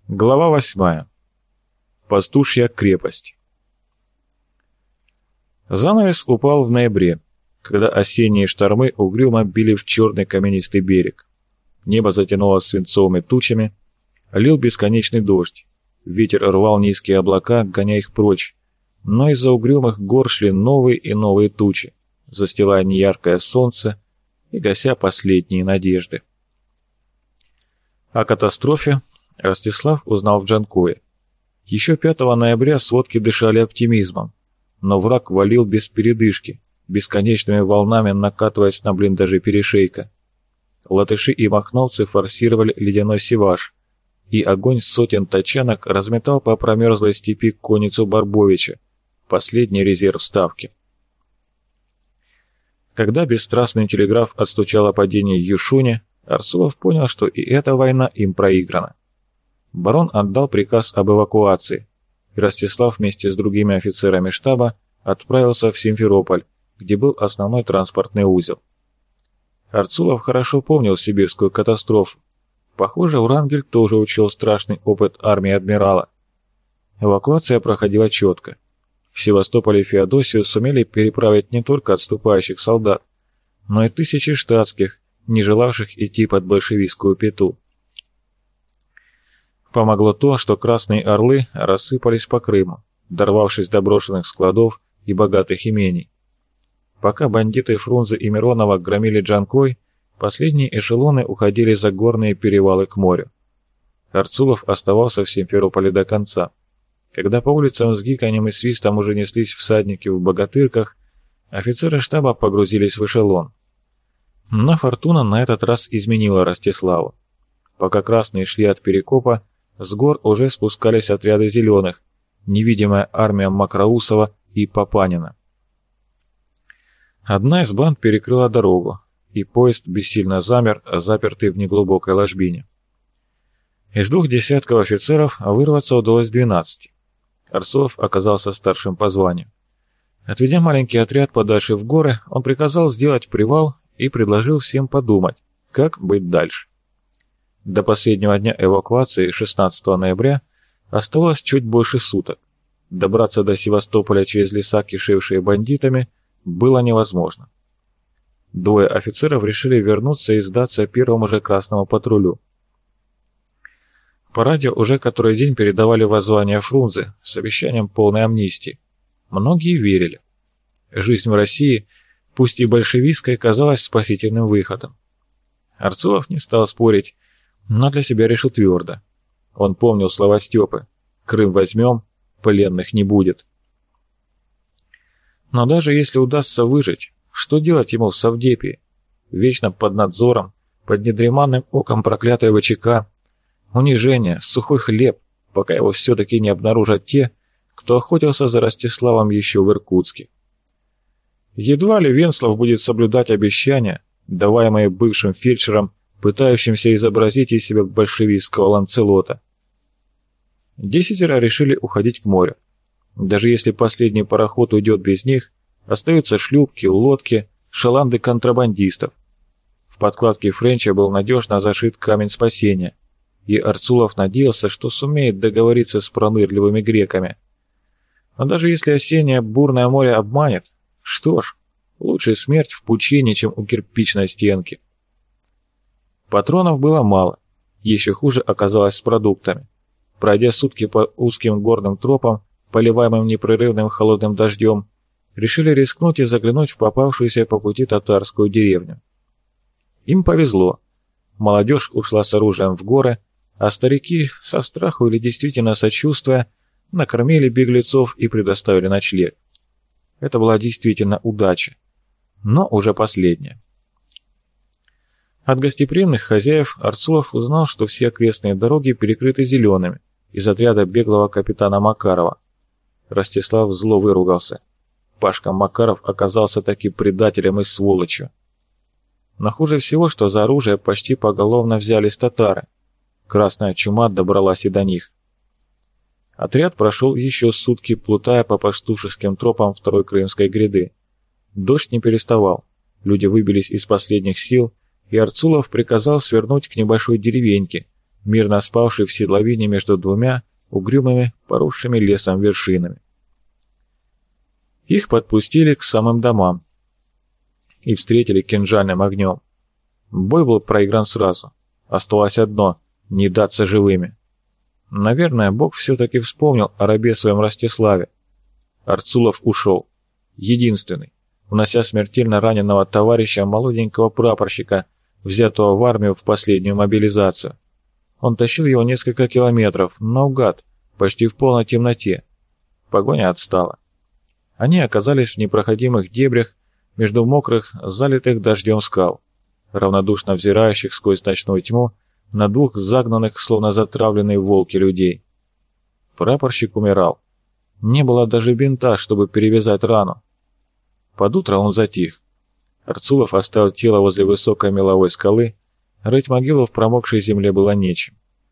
Глава 8. Пастушья крепость. Занавес упал в ноябре, когда осенние штормы угрюмо били в черный каменистый берег. Небо затянуло свинцовыми тучами, лил бесконечный дождь. Ветер рвал низкие облака, гоняя их прочь, но из-за угрюмых гор шли новые и новые тучи, застилая неяркое солнце и гася последние надежды. О катастрофе Ростислав узнал в Джанкое. Еще 5 ноября сводки дышали оптимизмом, но враг валил без передышки, бесконечными волнами накатываясь на блиндажи перешейка. Латыши и махновцы форсировали ледяной Севаш, и огонь сотен тачанок разметал по промерзлой степи конницу Барбовича, последний резерв ставки. Когда бесстрастный телеграф отстучал о падении Юшуни, Арцулов понял, что и эта война им проиграна. Барон отдал приказ об эвакуации, и Ростислав вместе с другими офицерами штаба отправился в Симферополь, где был основной транспортный узел. Арцулов хорошо помнил сибирскую катастрофу. Похоже, Врангель тоже учел страшный опыт армии адмирала. Эвакуация проходила четко. В Севастополе и Феодосию сумели переправить не только отступающих солдат, но и тысячи штатских, не желавших идти под большевистскую пяту. Помогло то, что красные орлы рассыпались по Крыму, дорвавшись до брошенных складов и богатых имений. Пока бандиты Фрунзе и Миронова громили Джанкой, последние эшелоны уходили за горные перевалы к морю. Арцулов оставался в Симферополе до конца. Когда по улицам с гиканьем и свистом уже неслись всадники в богатырках, офицеры штаба погрузились в эшелон. Но фортуна на этот раз изменила Ростиславу. Пока красные шли от Перекопа, с гор уже спускались отряды зеленых, невидимая армия Макроусова и Папанина. Одна из банд перекрыла дорогу, и поезд бессильно замер, запертый в неглубокой ложбине. Из 2 десятков офицеров вырваться удалось 12. Арцулов оказался старшим по званию. Отведя маленький отряд подальше в горы, он приказал сделать привал и предложил всем подумать, как быть дальше. До последнего дня эвакуации, 16 ноября, оставалось чуть больше суток. Добраться до Севастополя через леса, кишевшие бандитами, было невозможно. 2 офицеров решили вернуться и сдаться первому же красному патрулю. По радио уже который день передавали воззвание Фрунзе с обещанием полной амнистии. Многие верили. Жизнь в России, пусть и большевистской, казалась спасительным выходом. Арцулов не стал спорить, но для себя решил твердо. Он помнил слова Степы: «Крым возьмем, пленных не будет». Но даже если удастся выжить, что делать ему в Совдепии? Вечно под надзором, под недреманным оком проклятой ВЧК. Унижение, сухой хлеб, пока его все-таки не обнаружат те, кто охотился за Ростиславом еще в Иркутске. Едва ли Венслов будет соблюдать обещания, даваемые бывшим фельдшером, пытающимся изобразить из себя большевистского Ланцелота. 10 решили уходить к морю. Даже если последний пароход уйдет без них, остаются шлюпки, лодки, шаланды контрабандистов. В подкладке Френча был надежно зашит камень спасения, и Арцулов надеялся, что сумеет договориться с пронырливыми греками. Но даже если осеннее бурное море обманет, что ж, лучше смерть в пучине, чем у кирпичной стенки. Патронов было мало, еще хуже оказалось с продуктами. Пройдя сутки по узким горным тропам, поливаемым непрерывным холодным дождем, решили рискнуть и заглянуть в попавшуюся по пути татарскую деревню. Им повезло. Молодежь ушла с оружием в горы, а старики, со страху или действительно сочувствуя, накормили беглецов и предоставили ночлег. Это была действительно удача, но уже последняя. От гостеприимных хозяев Арцулов узнал, что все окрестные дороги перекрыты зелеными из отряда беглого капитана Макарова. Ростислав зло выругался. Пашка Макаров оказался таки предателем и сволочью. Но хуже всего, что за оружие почти поголовно взялись татары. Красная чума добралась и до них. Отряд прошел еще сутки, плутая по пастушеским тропам второй крымской гряды. Дождь не переставал, люди выбились из последних сил, и Арцулов приказал свернуть к небольшой деревеньке, мирно спавший в седловине между двумя угрюмыми, поросшими лесом вершинами. Их подпустили к самым домам и встретили кинжальным огнем. Бой был проигран сразу. Осталось одно — не даться живыми. Наверное, Бог все-таки вспомнил о рабе своем Ростиславе. Арцулов ушел. Единственный, унося смертельно раненого товарища, молоденького прапорщика, взятого в армию в последнюю мобилизацию. Он тащил его несколько километров, наугад, почти в полной темноте. Погоня отстала. Они оказались в непроходимых дебрях между мокрых, залитых дождем скал, равнодушно взирающих сквозь ночную тьму на двух загнанных, словно затравленные волки, людей. Прапорщик умирал. Не было даже бинта, чтобы перевязать рану. Под утро он затих. Арцулов оставил тело возле высокой меловой скалы, рыть могилу в промокшей земле было нечем.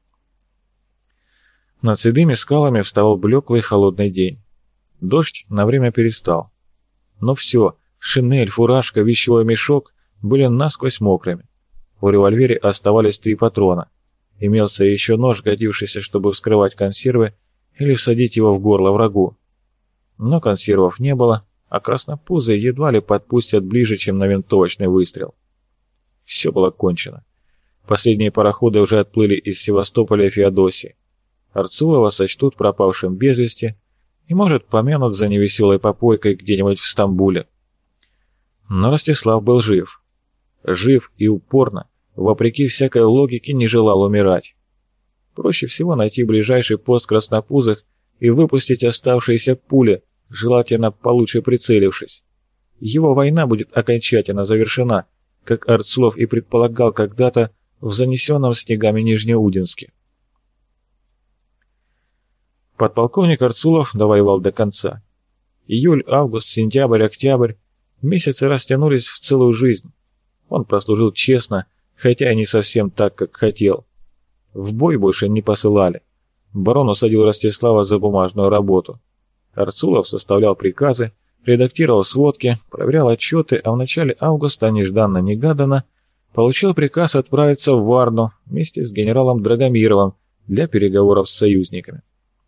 Над седыми скалами вставал блеклый холодный день. Дождь на время перестал. Но все, шинель, фуражка, вещевой мешок были насквозь мокрыми. В револьвере оставались 3 патрона. Имелся еще нож, годившийся, чтобы вскрывать консервы или всадить его в горло врагу. Но консервов не было, а краснопузые едва ли подпустят ближе, чем на винтовочный выстрел. Все было кончено. Последние пароходы уже отплыли из Севастополя и Феодосии. Арцулова сочтут пропавшим без вести и, может, помянут за невеселой попойкой где-нибудь в Стамбуле. Но Ростислав был жив. Жив и упорно, вопреки всякой логике, не желал умирать. Проще всего найти ближайший пост краснопузых и выпустить оставшиеся пули, желательно получше прицелившись. Его война будет окончательно завершена, как Арцулов и предполагал когда-то в занесенном снегами Нижнеудинске. Подполковник Арцулов довоевал до конца. Июль, август, сентябрь, октябрь — месяцы растянулись в целую жизнь. Он прослужил честно, хотя и не совсем так, как хотел. В бой больше не посылали. Барон усадил Ростислава за бумажную работу. Арцулов составлял приказы, редактировал сводки, проверял отчеты, а в начале августа нежданно-негаданно получил приказ отправиться в Варну вместе с генералом Драгомировым для переговоров с союзниками.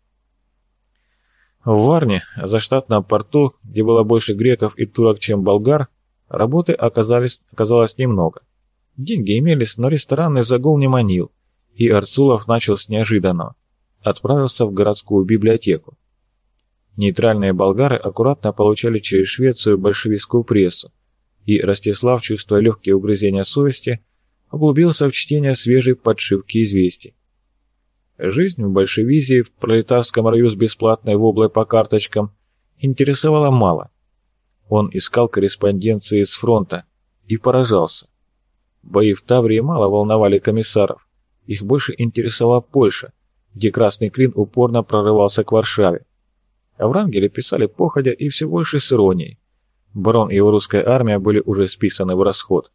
В Варне, заштатном порту, где было больше греков и турок, чем болгар, работы оказалось немного. Деньги имелись, но ресторанный загул не манил, и Арцулов начал с неожиданного. Отправился в городскую библиотеку. Нейтральные болгары аккуратно получали через Швецию большевистскую прессу, и Ростислав, чувствуя легкие угрызения совести, углубился в чтение свежей подшивки известий. Жизнь в большевизии в пролетарском раю с бесплатной воблой по карточкам интересовала мало. Он искал корреспонденции с фронта и поражался. Бои в Таврии мало волновали комиссаров, их больше интересовала Польша, где Красный Клин упорно прорывался к Варшаве. А Врангеля писали походя и все больше с иронией. Барон и его русская армия были уже списаны в расход.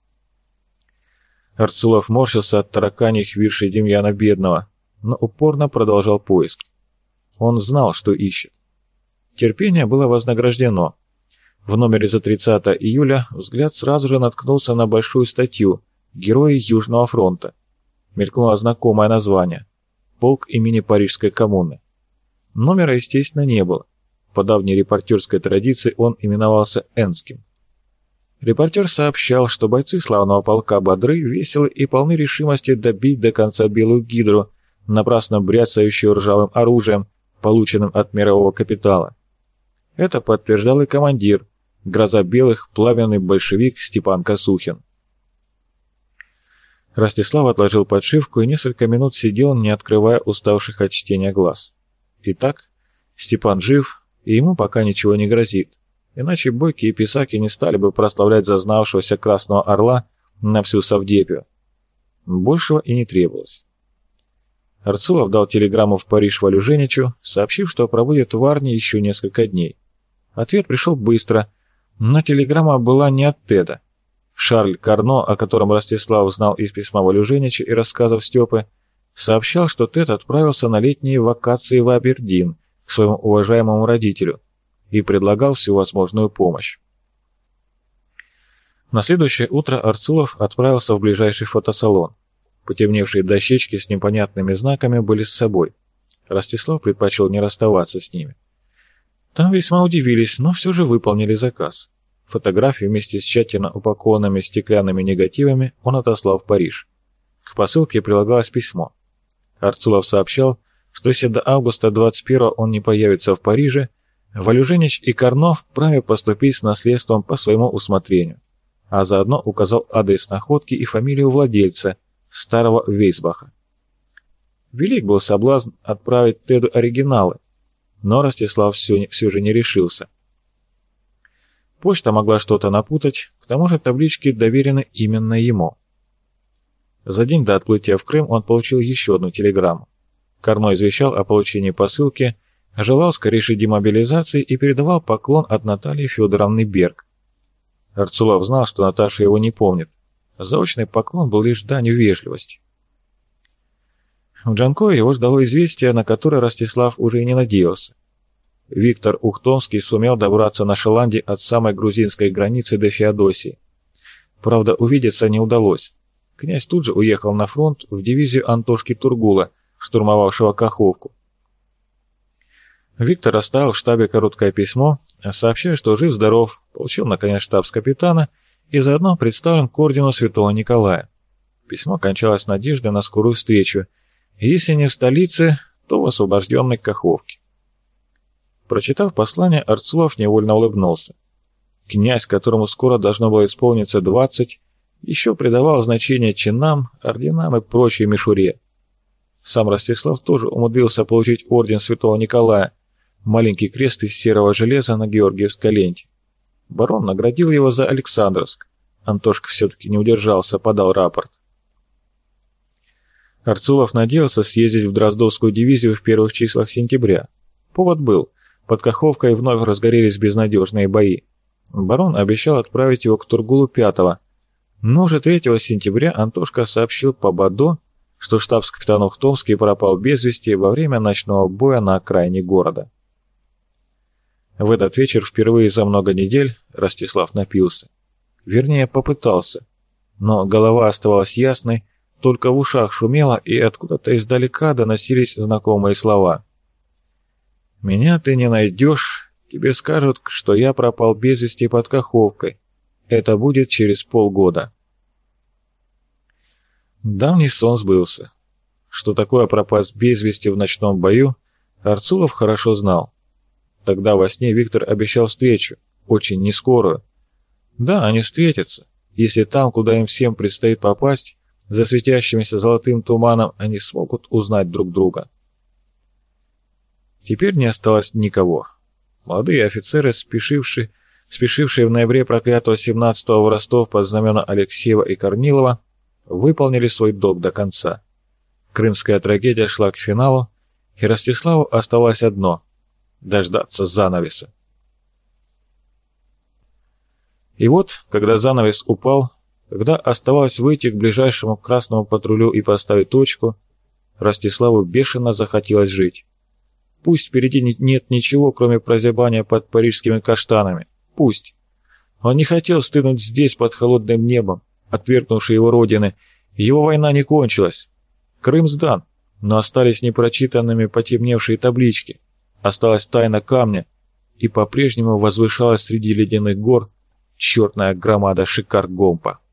Арцулов морщился от тараканьих виршей Демьяна Бедного, но упорно продолжал поиск. Он знал, что ищет. Терпение было вознаграждено. В номере за 30 июля взгляд сразу же наткнулся на большую статью «Герои Южного фронта». Мелькнуло знакомое название «Полк имени Парижской коммуны». Номера, естественно, не было. По давней репортерской традиции он именовался Энским. Репортер сообщал, что бойцы славного полка бодры, веселы и полны решимости добить до конца Белую Гидру, напрасно бряцающую ржавым оружием, полученным от мирового капитала. Это подтверждал и командир, гроза белых, пламенный большевик Степан Косухин. Ростислав отложил подшивку и несколько минут сидел, не открывая уставших от чтения глаз. Итак, Степан жив, и ему пока ничего не грозит, иначе бойки и писаки не стали бы прославлять зазнавшегося Красного Орла на всю Совдепию. Большего и не требовалось. Арцулов дал телеграмму в Париж Валюженичу, сообщив, что проводит в Варне еще несколько дней. Ответ пришел быстро, но телеграмма была не от Теда. Шарль Карно, о котором Ростислав знал из письма Валюженича и рассказов Степы, сообщал, что Тед отправился на летние вакации в Абердин к своему уважаемому родителю и предлагал всю возможную помощь. На следующее утро Арцулов отправился в ближайший фотосалон. потемневшие дощечки с непонятными знаками были с собой. Ростислав предпочел не расставаться с ними. Там весьма удивились, но все же выполнили заказ. Фотографии вместе с тщательно упакованными стеклянными негативами он отослал в Париж. К посылке прилагалось письмо. Арцулов сообщал, что если до августа 21-го он не появится в Париже, Валюженич и Карнов вправе поступить с наследством по своему усмотрению, а заодно указал адрес находки и фамилию владельца, старого Вейсбаха. Велик был соблазн отправить Теду оригиналы, но Ростислав все же не решился. Почта могла что-то напутать, к тому же таблички доверены именно ему. За день до отплытия в Крым он получил еще одну телеграмму. Карно извещал о получении посылки, желал скорейшей демобилизации и передавал поклон от Натальи Федоровны Берг. Арцулов знал, что Наташа его не помнит. Заочный поклон был лишь данью вежливости. В Джанкое его ждало известие, на которое Ростислав уже и не надеялся. Виктор Ухтомский сумел добраться на Шеланде от самой грузинской границы до Феодосии. Правда, увидеться не удалось. Князь тут же уехал на фронт в дивизию Антошки Тургула, штурмовавшего Каховку. Виктор оставил в штабе короткое письмо, сообщая, что жив-здоров, получил наконец штабс-капитана и заодно представлен к ордену Святого Николая. Письмо кончалось надеждой на скорую встречу, и если не в столице, то в освобожденной Каховке. Прочитав послание, Арцулов невольно улыбнулся. Князь, которому скоро должно было исполниться 20, еще придавал значение чинам, орденам и прочей мишуре. Сам Ростислав тоже умудрился получить орден Святого Николая, маленький крест из серого железа на Георгиевской ленте. Барон наградил его за Александровск. Антошка все-таки не удержался, подал рапорт. Арцулов надеялся съездить в Дроздовскую дивизию в первых числах сентября. Повод был. Под Каховкой вновь разгорелись безнадежные бои. Барон обещал отправить его к Тургулу 5-го, но уже 3 сентября Антошка сообщил по БАДО, что штабс-капитан Ухтомский пропал без вести во время ночного боя на окраине города. В этот вечер впервые за много недель Ростислав напился. Вернее, попытался, но голова оставалась ясной, только в ушах шумело, и откуда-то издалека доносились знакомые слова. «Меня ты не найдешь, тебе скажут, что я пропал без вести под Каховкой. Это будет через полгода». Давний сон сбылся. Что такое пропасть без вести в ночном бою, Арцулов хорошо знал. Тогда во сне Виктор обещал встречу, очень нескорую. Да, они встретятся, если там, куда им всем предстоит попасть, за светящимся золотым туманом они смогут узнать друг друга. Теперь не осталось никого. Молодые офицеры, спешившие в ноябре проклятого 17-го в Ростов под знамена Алексеева и Корнилова, выполнили свой долг до конца. Крымская трагедия шла к финалу, и Ростиславу оставалось одно — дождаться занавеса. И вот, когда занавес упал, когда оставалось выйти к ближайшему красному патрулю и поставить точку, Ростиславу бешено захотелось жить. Пусть впереди нет ничего, кроме прозябания под парижскими каштанами. Пусть. Он не хотел стынуть здесь, под холодным небом, отвергнувшей его родины. Его война не кончилась. Крым сдан, но остались непрочитанными потемневшие таблички. Осталась тайна камня, и по-прежнему возвышалась среди ледяных гор черная громада Шикар-Гомпа.